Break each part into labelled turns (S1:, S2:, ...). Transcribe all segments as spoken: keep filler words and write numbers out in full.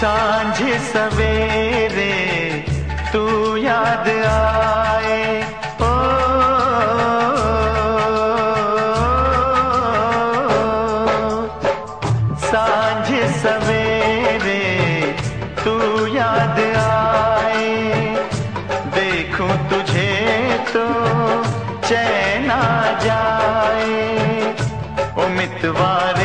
S1: सांझ सवेरे तू याद आए, ओ सांझ सवेरे तू याद आए, देखूं तुझे तो चैन आ जाए, ओ मितवारे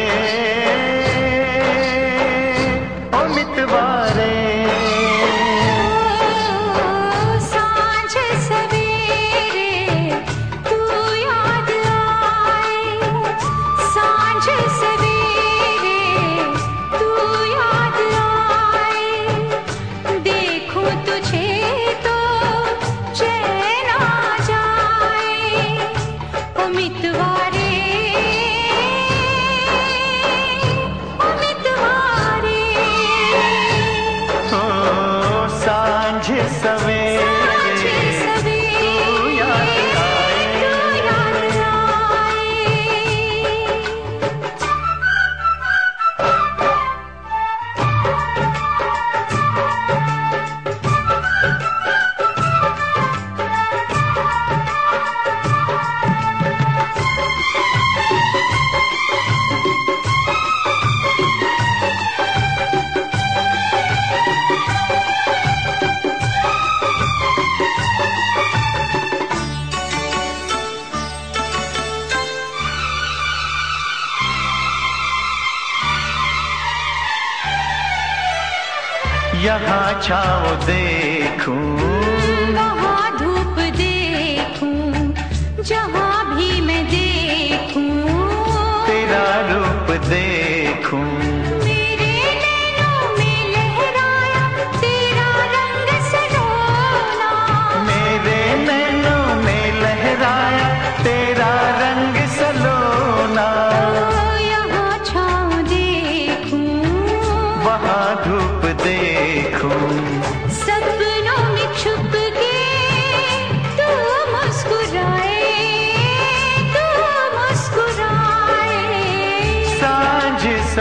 S1: यहाँ छाँव देखूं,
S2: वहाँ धूप देखूं, जहाँ भी मैं देखूं,
S1: तेरा रूप देखूं,
S2: मेरे नैनों में लहराया तेरा रंग सलोना,
S1: मेरे नैनों में लहराया तेरा रंग सलोना,
S2: यहाँ छाँव देखूं,
S1: वहाँ धूप देखूं,
S2: सपनों में छुप के तू मुस्कुराए, तू मुस्कुराए,
S1: सांझ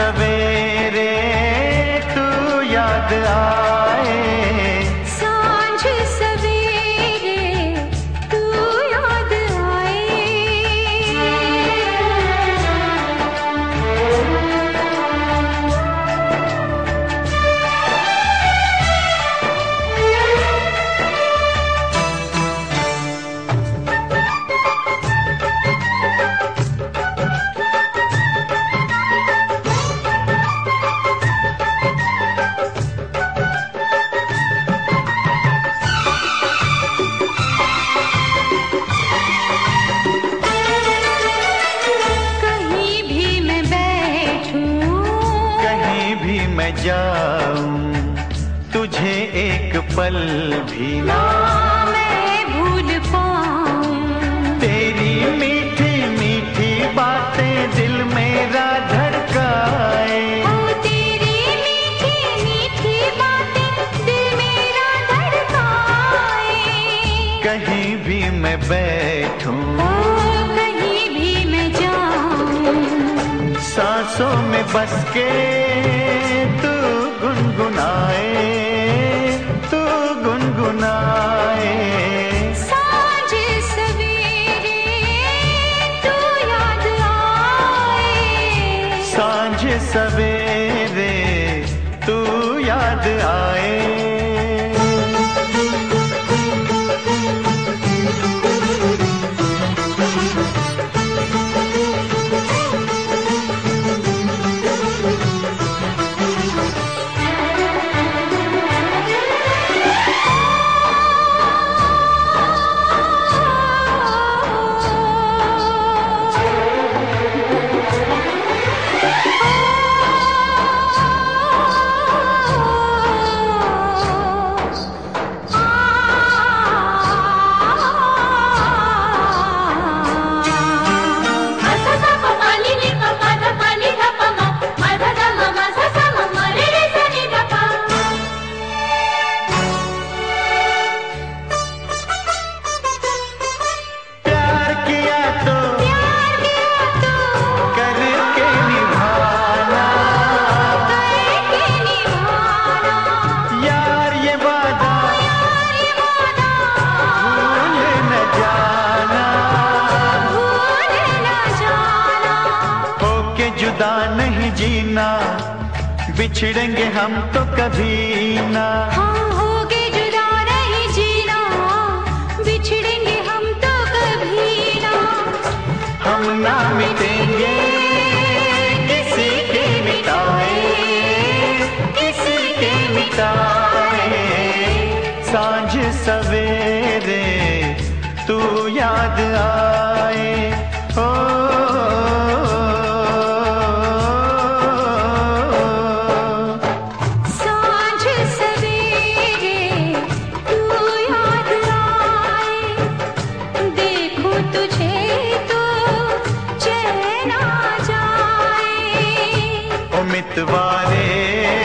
S1: सवेरे तू याद आए,
S2: सांझ सवेरे तू याद आए। कहीं भी मैं बैठूं,
S1: कहीं भी मैं जाऊं, तुझे एक पल भी ना
S2: मैं भूल पाऊं,
S1: तेरी मीठी मीठी बातें दिल मेरा धड़काए,
S2: ओ तेरी मीठी मीठी बातें दिल मेरा धड़काए,
S1: कहीं भी मैं बैठूं,
S2: ओ कहीं भी मैं जाऊं,
S1: सांसों में बस के तू गुनगुनाए, तू गुनगुनाए,
S2: सांझ सवेरे तू याद आए,
S1: सांझ सवेरे तू याद आए। जुदा नहीं जीना, बिछड़ेंगे हम तो कभी ना।
S2: हाँ होगे जुदा नहीं जीना, बिछड़ेंगे हम तो कभी ना।
S1: हम ना मिटेंगे किसी के मिटाए, किसी के मिटाए। सांझ सवेरे तू याद आए, ओ
S2: सांझ सवेरे तू याद आए, देखूं तुझे तो चैन आ जाए।
S1: ओ मितवारे